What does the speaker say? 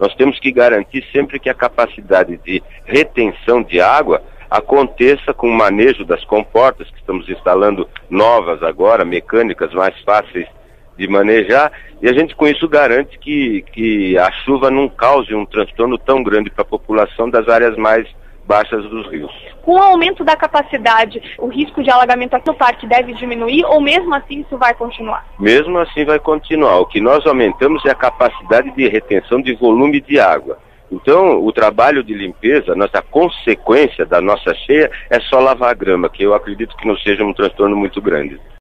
Nós temos que garantir sempre que a capacidade de retenção de água aconteça com o manejo das comportas, que estamos instalando novas agora, mecânicas mais fáceis de manejar, e a gente com isso garante que a chuva não cause um transtorno tão grande para a população das áreas mais baixas dos rios. Com o aumento da capacidade, o risco de alagamento aqui no parque deve diminuir ou mesmo assim isso vai continuar? Mesmo assim vai continuar. O que nós aumentamos é a capacidade de retenção de volume de água. Então, o trabalho de limpeza, nossa consequência da nossa cheia é só lavar a grama, que eu acredito que não seja um transtorno muito grande.